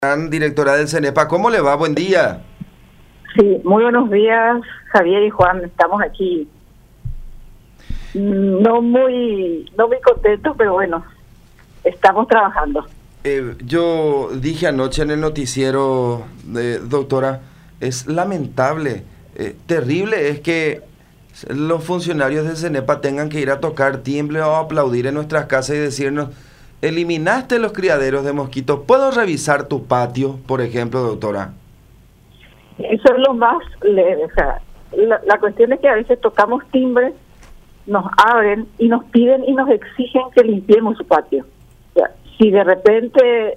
Directora del CENEPA, ¿cómo le va? Buen día. Sí, muy buenos días, Javier y Juan. Estamos aquí no muy contentos, pero bueno, estamos trabajando. Yo dije anoche en el noticiero, doctora, es lamentable, terrible es que los funcionarios del CENEPA tengan que ir a tocar timbre o aplaudir en nuestras casas y decirnos: eliminaste los criaderos de mosquitos, ¿puedo revisar tu patio, por ejemplo, doctora? Eso es lo más leve. O sea, la cuestión es que a veces tocamos timbre, nos abren y nos piden y nos exigen que limpiemos su patio. O sea, si de repente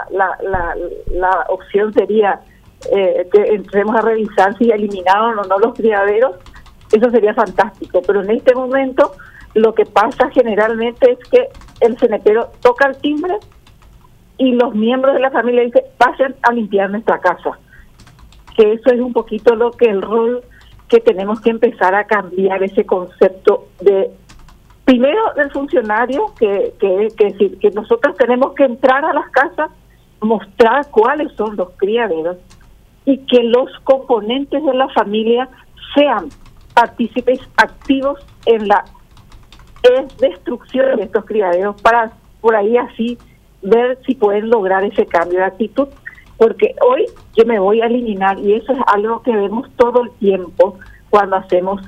la opción sería que entremos a revisar si eliminaron o no los criaderos, eso sería fantástico. Pero en este momento lo que pasa generalmente es que el cenepero toca el timbre y los miembros de la familia dicen: pasen a limpiar nuestra casa. Que eso es un poquito lo que el rol que tenemos que empezar a cambiar, ese concepto de primero del funcionario, que nosotros tenemos que entrar a las casas, mostrar cuáles son los criaderos y que los componentes de la familia sean partícipes activos en la destrucción de estos criaderos, para por ahí así ver si pueden lograr ese cambio de actitud. Porque hoy yo me voy a eliminar, y eso es algo que vemos todo el tiempo cuando hacemos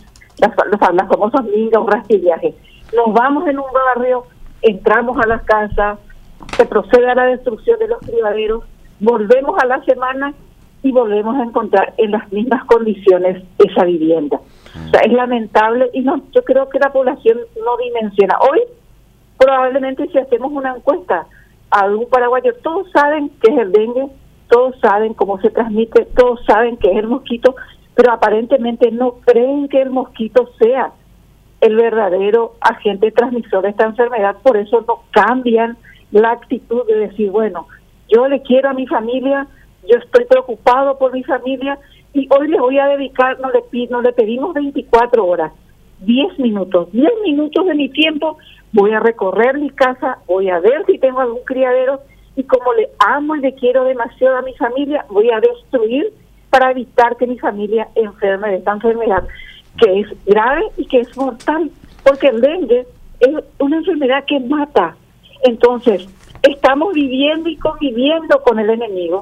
las famosas mingas o rastrillajes. Nos vamos en un barrio, entramos a las casas, se procede a la destrucción de los criaderos, volvemos a la semana y volvemos a encontrar en las mismas condiciones esa vivienda. O sea, es lamentable, y no, yo creo que la población no dimensiona. Hoy, probablemente, si hacemos una encuesta a algún paraguayo, todos saben qué es el dengue, todos saben cómo se transmite, todos saben qué es el mosquito, pero aparentemente no creen que el mosquito sea el verdadero agente transmisor de esta enfermedad. Por eso no cambian la actitud de decir: bueno, yo le quiero a mi familia, yo estoy preocupado por mi familia, y hoy le voy a dedicar, no le pedimos 24 horas, 10 minutos de mi tiempo, voy a recorrer mi casa, voy a ver si tengo algún criadero, y como le amo y le quiero demasiado a mi familia, voy a destruir para evitar que mi familia enferme de esta enfermedad, que es grave y que es mortal, porque el dengue es una enfermedad que mata. Entonces, estamos viviendo y conviviendo con el enemigo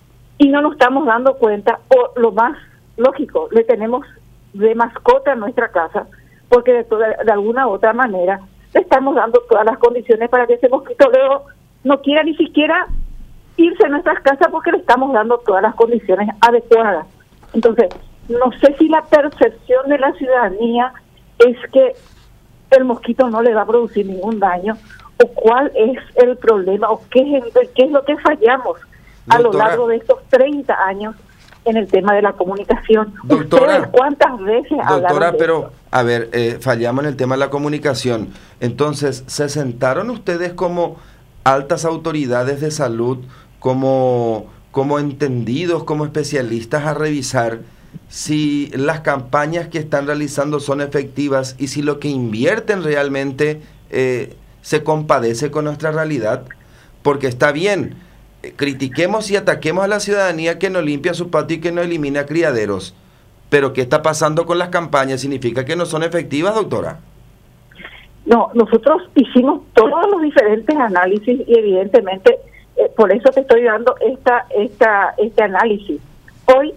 y no nos estamos dando cuenta, o lo más lógico, le tenemos de mascota en nuestra casa, porque de alguna u otra manera le estamos dando todas las condiciones para que ese mosquito luego no quiera ni siquiera irse a nuestras casas, porque le estamos dando todas las condiciones adecuadas. Entonces, no sé si la percepción de la ciudadanía es que el mosquito no le va a producir ningún daño, o cuál es el problema, o qué es lo que fallamos, doctora, a lo largo de estos 30 años en el tema de la comunicación. Doctora, ¿ustedes cuántas veces hablaron doctora, de pero esto? a ver, fallamos en el tema de la comunicación. Entonces, ¿se sentaron ustedes como altas autoridades de salud, como entendidos, como especialistas, a revisar si las campañas que están realizando son efectivas y si lo que invierten realmente se compadece con nuestra realidad? Porque está bien, critiquemos y ataquemos a la ciudadanía que no limpia su patio y que no elimina criaderos, pero ¿qué está pasando con las campañas? ¿Significa que no son efectivas, doctora? No, nosotros hicimos todos los diferentes análisis y evidentemente por eso te estoy dando este análisis. Hoy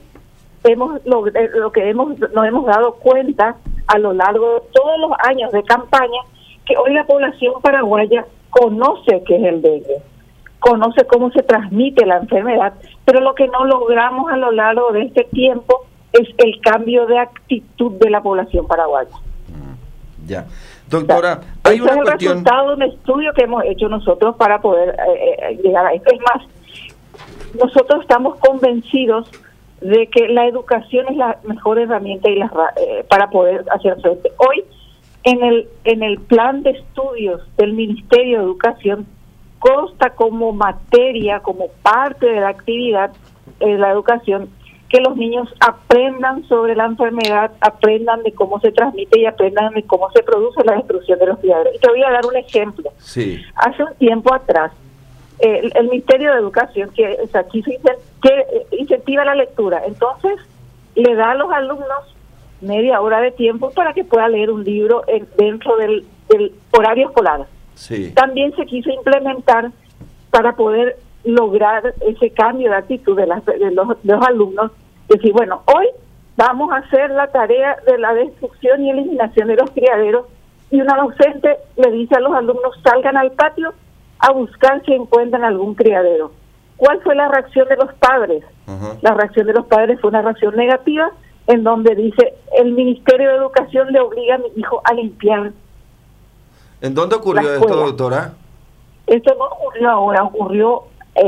nos hemos dado cuenta a lo largo de todos los años de campaña, que hoy la población paraguaya conoce qué es el dengue, conoce cómo se transmite la enfermedad, pero lo que no logramos a lo largo de este tiempo es el cambio de actitud de la población paraguaya. Ya. Doctora, hay una cuestión... Es el resultado de un estudio que hemos hecho nosotros para poder llegar a esto. Es más, nosotros estamos convencidos de que la educación es la mejor herramienta para poder hacer frente. Hoy, en el plan de estudios del Ministerio de Educación, consta como materia, como parte de la actividad de la educación, que los niños aprendan sobre la enfermedad, aprendan de cómo se transmite y aprendan de cómo se produce la destrucción de los criaderos. Y te voy a dar un ejemplo. Sí. Hace un tiempo atrás, el Ministerio de Educación, que aquí se dice que incentiva la lectura. Entonces, le da a los alumnos media hora de tiempo para que pueda leer un libro dentro del horario escolar. Sí. También se quiso implementar para poder lograr ese cambio de actitud de los alumnos, decir, bueno, hoy vamos a hacer la tarea de la destrucción y eliminación de los criaderos, y una docente le dice a los alumnos, salgan al patio a buscar si encuentran algún criadero. ¿Cuál fue la reacción de los padres? La reacción de los padres fue una reacción negativa, en donde dice, el Ministerio de Educación le obliga a mi hijo a limpiar. ¿En dónde ocurrió esto, doctora? Esto no ocurrió ahora, ocurrió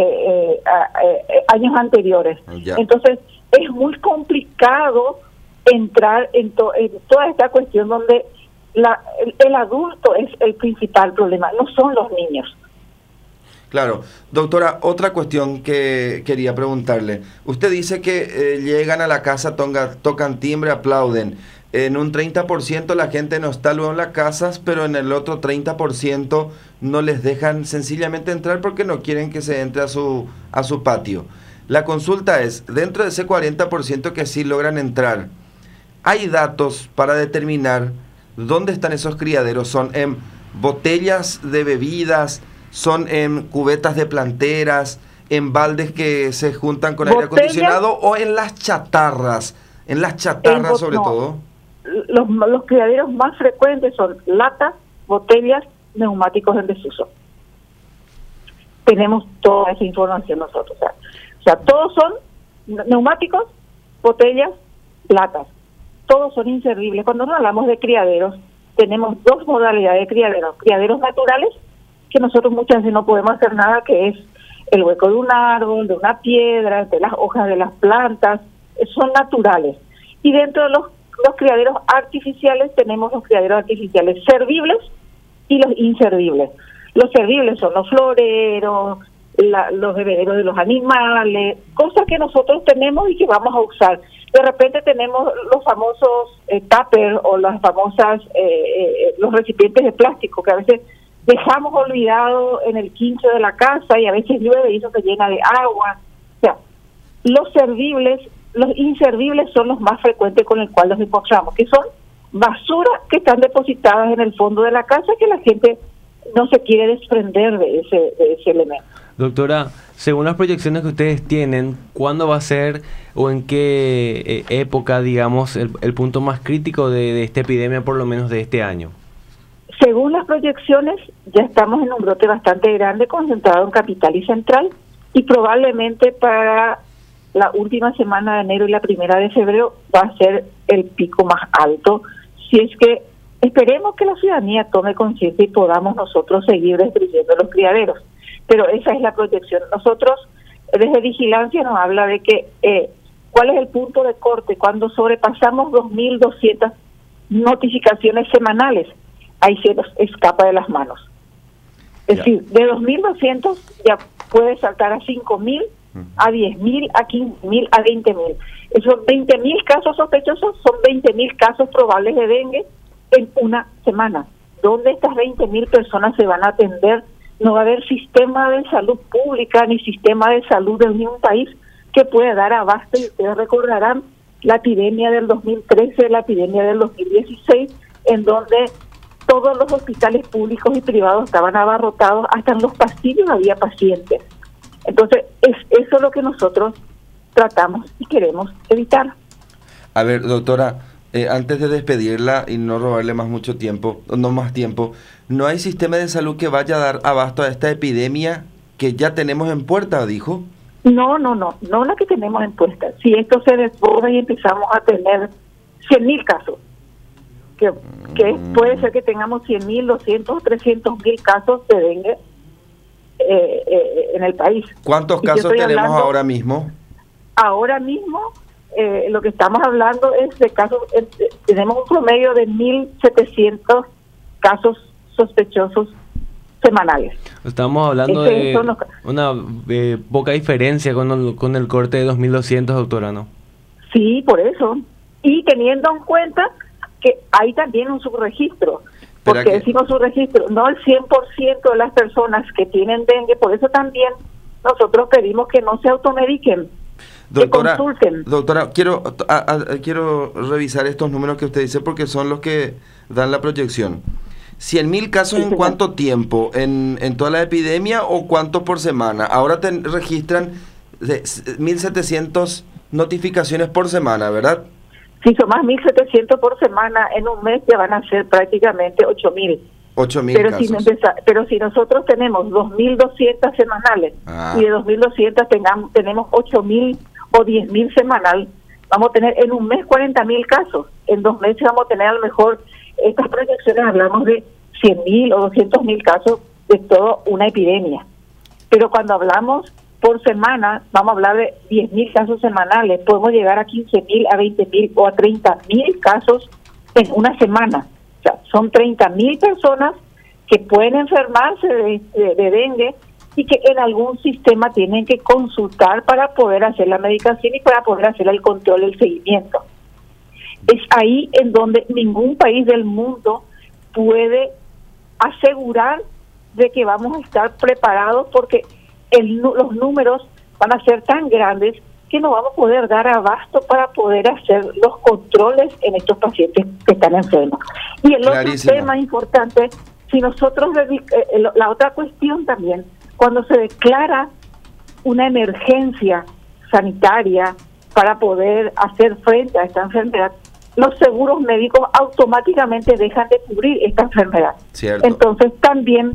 años anteriores. Ya. Entonces, es muy complicado entrar en toda esta cuestión donde el adulto es el principal problema, no son los niños. Claro. Doctora, otra cuestión que quería preguntarle. Usted dice que llegan a la casa, tocan timbre, aplauden. En un 30% la gente no está luego en las casas, pero en el otro 30% no les dejan sencillamente entrar porque no quieren que se entre a su patio. La consulta es, dentro de ese 40% que sí logran entrar, ¿hay datos para determinar dónde están esos criaderos? ¿Son en botellas de bebidas? ¿Son en cubetas de planteras? ¿En baldes que se juntan con aire acondicionado? ¿O en las chatarras? En las chatarras sobre todo. Los criaderos más frecuentes son latas, botellas, neumáticos en desuso. Tenemos toda esa información nosotros. O sea, todos son neumáticos, botellas, latas. Todos son inservibles. Cuando nos hablamos de criaderos, tenemos dos modalidades de criaderos. Criaderos naturales, que nosotros muchas veces no podemos hacer nada, que es el hueco de un árbol, de una piedra, de las hojas de las plantas, son naturales. Y dentro de los criaderos artificiales tenemos los criaderos artificiales servibles y los inservibles. Los servibles son los floreros, los bebederos de los animales, cosas que nosotros tenemos y que vamos a usar. De repente tenemos los famosos tupper o las famosas los recipientes de plástico que a veces dejamos olvidado en el quincho de la casa y a veces llueve y eso se llena de agua. O sea, los servibles, los inservibles son los más frecuentes con el cual nos encontramos, que son basura que están depositadas en el fondo de la casa que la gente no se quiere desprender de ese elemento. Doctora, según las proyecciones que ustedes tienen, ¿cuándo va a ser o en qué época, digamos, el punto más crítico de esta epidemia, por lo menos de este año? Según las proyecciones, ya estamos en un brote bastante grande concentrado en Capital y Central, y probablemente para la última semana de enero y la primera de febrero va a ser el pico más alto, si es que esperemos que la ciudadanía tome conciencia y podamos nosotros seguir destruyendo los criaderos. Pero esa es la proyección. Nosotros, desde Vigilancia, nos habla de que cuál es el punto de corte cuando sobrepasamos 2.200 notificaciones semanales. Ahí se nos escapa de las manos. Es decir, de 2.200 ya puede saltar a 5.000, a 10.000, a 15.000, a 20.000. Esos 20.000 casos sospechosos son 20.000 casos probables de dengue en una semana. ¿Dónde estas 20.000 personas se van a atender? No va a haber sistema de salud pública ni sistema de salud de ningún país que pueda dar abasto. Y ustedes recordarán la epidemia del 2013, la epidemia del 2016, en donde todos los hospitales públicos y privados estaban abarrotados, hasta en los pasillos había pacientes. Entonces, eso es lo que nosotros tratamos y queremos evitar. A ver, doctora, antes de despedirla y no robarle más tiempo, ¿no hay sistema de salud que vaya a dar abasto a esta epidemia que ya tenemos en puerta, dijo? No la que tenemos en puerta. Si esto se desborda y empezamos a tener 100.000 casos, que puede ser que tengamos 100.000, 200 o 300.000 casos de dengue en el país. ¿Cuántos casos tenemos ahora mismo? Ahora mismo lo que estamos hablando es de casos, tenemos un promedio de 1.700 casos sospechosos semanales. Estamos hablando de una poca diferencia con el corte de 2.200, doctora, ¿no? Sí, por eso. Y teniendo en cuenta que hay también un subregistro. porque decimos su registro, no el 100% de las personas que tienen dengue, por eso también nosotros pedimos que no se automediquen, doctora, que consulten. Doctora, quiero revisar estos números que usted dice porque son los que dan la proyección. 100.000 casos Sí, en señor. cuánto tiempo, en toda la epidemia o cuántos por semana. Ahora registran 1.700 notificaciones por semana, ¿verdad? Si son más 1.700 por semana, en un mes ya van a ser prácticamente 8.000. 8.000 casos. Pero si nosotros tenemos 2.200 semanales y de 2.200 tenemos 8.000 o 10.000 semanal, vamos a tener en un mes 40.000 casos. En 2 meses vamos a tener a lo mejor, estas proyecciones hablamos de 100.000 o 200.000 casos de toda una epidemia. Pero cuando hablamos por semana, vamos a hablar de 10.000 casos semanales. Podemos llegar a 15.000, a 20.000 o a 30.000 casos en una semana. O sea, son 30.000 personas que pueden enfermarse de dengue y que en algún sistema tienen que consultar para poder hacer la medicación y para poder hacer el control, el seguimiento. Es ahí en donde ningún país del mundo puede asegurar de que vamos a estar preparados, porque los números van a ser tan grandes que no vamos a poder dar abasto para poder hacer los controles en estos pacientes que están enfermos. Y el otro tema importante, si nosotros, la otra cuestión también, cuando se declara una emergencia sanitaria para poder hacer frente a esta enfermedad, los seguros médicos automáticamente dejan de cubrir esta enfermedad. Cierto. Entonces también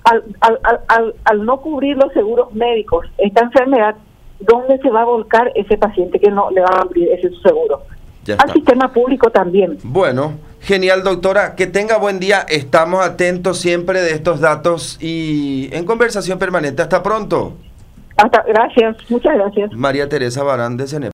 al no cubrir los seguros médicos esta enfermedad, ¿dónde se va a volcar ese paciente que no le va a cubrir ese seguro? Al sistema público también. Bueno, genial, doctora, que tenga buen día. Estamos atentos siempre de estos datos y en conversación permanente. Hasta pronto. Gracias, muchas gracias. María Teresa Barán de CNP.